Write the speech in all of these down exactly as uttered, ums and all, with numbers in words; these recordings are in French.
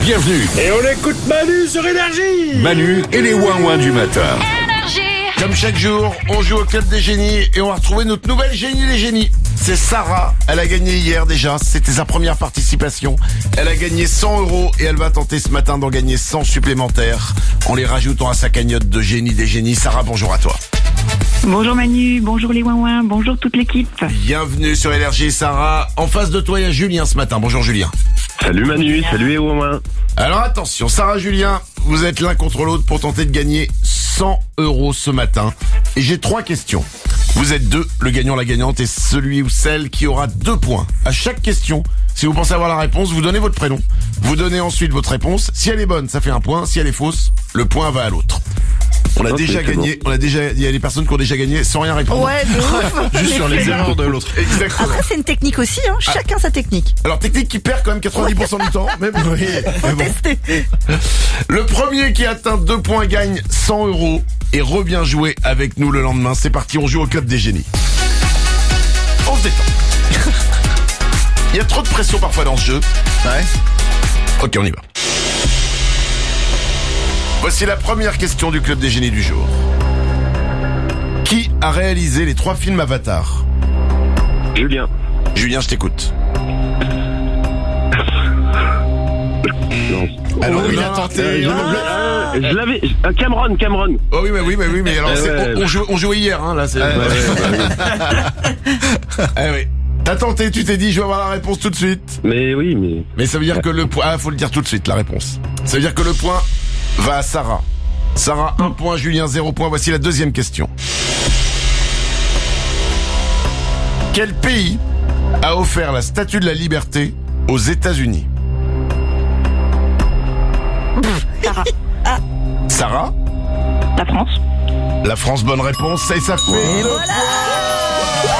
bienvenue. Et on écoute Manu sur Énergie. Manu et les ouin-ouin du matin. Comme chaque jour, on joue au Club des Génies et on va retrouver notre nouvelle génie des génies. C'est Sarah, elle a gagné hier déjà, c'était sa première participation. Elle a gagné cent euros et elle va tenter ce matin d'en gagner cent supplémentaires en les rajoutant à sa cagnotte de génie des génies. Sarah, bonjour à toi. Bonjour Manu, bonjour les ouin-ouin, bonjour toute l'équipe. Bienvenue sur Énergie, Sarah. En face de toi, il y a Julien ce matin. Bonjour Julien. Salut Manu, salut et ouin-ouin. Alors attention, Sarah, Julien, vous êtes l'un contre l'autre pour tenter de gagner cent euros ce matin. Et j'ai trois questions. Vous êtes deux, le gagnant, la gagnante est celui ou celle qui aura deux points. À chaque question, si vous pensez avoir la réponse, vous donnez votre prénom. Vous donnez ensuite votre réponse. Si elle est bonne, ça fait un point. Si elle est fausse, le point va à l'autre. On a Okay, déjà c'est gagné, bon. on a déjà, il y a des personnes qui ont déjà gagné sans rien répondre. Ouais, de ouf. Juste sur les erreurs de l'autre. Exactement. Après, c'est une technique aussi, hein. Chacun sa technique. Alors technique qui perd quand même quatre-vingt-dix pour cent du temps, mais bon. Oui, Faut mais bon. tester. Le premier qui atteint deux points gagne cent euros et revient jouer avec nous le lendemain. C'est parti, on joue au Club des Génies. On se détend. Il y a trop de pression parfois dans ce jeu. Ouais. Ok, on y va. Voici la première question du Club des Génies du jour. Qui a réalisé les trois films Avatar? Julien. Julien, je t'écoute. Non. Alors, Oh, il a non, tenté. euh, je l'avais- euh, je l'avais. euh, Cameron, Cameron. Oh oui, mais oui, mais oui, mais alors, Eh c'est- ouais. on, on, joue- on jouait hier, hein, là, c'est. Ouais, ouais, Eh oui. T'as tenté, tu t'es dit, je vais avoir la réponse tout de suite. Mais oui, mais. Mais ça veut dire que le point, ah, faut le dire tout de suite, la réponse. Ça veut dire que le point va à Sarah. Sarah, un point, Julien, zéro point. Voici la deuxième question. Quel pays a offert la Statue de la Liberté aux États-Unis? Sarah, Sarah? la France. La France, bonne réponse. Et ça fait Et deux voilà. points.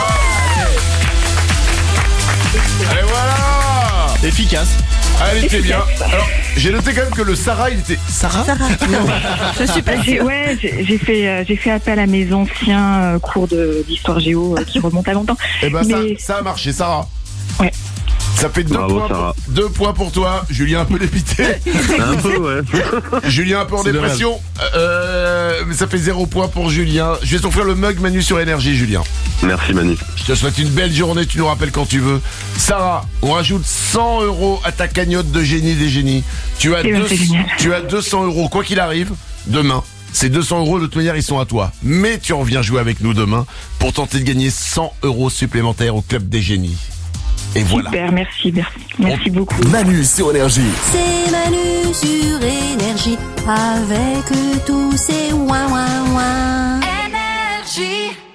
Et voilà. Efficace. Ah, elle était bien. Alors, j'ai noté quand même que le Sarah, il était... Sarah? Sarah. Je suis pas J'ai, ouais, j'ai, j'ai fait, euh, j'ai fait appel à mes anciens euh, cours de, d'histoire géo euh, qui remontent à longtemps. Eh ben, ça, Mais- ça a marché, Sarah. Ouais. Ça fait deux Bravo, points, Sarah. pour, deux points pour toi. Julien un peu dépité. Un peu, ouais. Julien un peu en C'est dépression. Euh, mais ça fait zéro point pour Julien. Je vais t'offrir le mug Manu sur Énergie, Julien. Merci Manu. Je te souhaite une belle journée. Tu nous rappelles quand tu veux. Sarah, on rajoute cent euros à ta cagnotte de génie des génies. Tu as, Eh ben, deux- c'est génial. tu as deux cents euros. Quoi qu'il arrive, demain. Ces deux cents euros, de toute manière, ils sont à toi. Mais tu reviens jouer avec nous demain pour tenter de gagner cent euros supplémentaires au Club des Génies. Et voilà. Super, merci, merci, merci beaucoup. Manu sur Énergie. C'est Manu sur Énergie avec tous ses ouin ouin ouin. Énergie.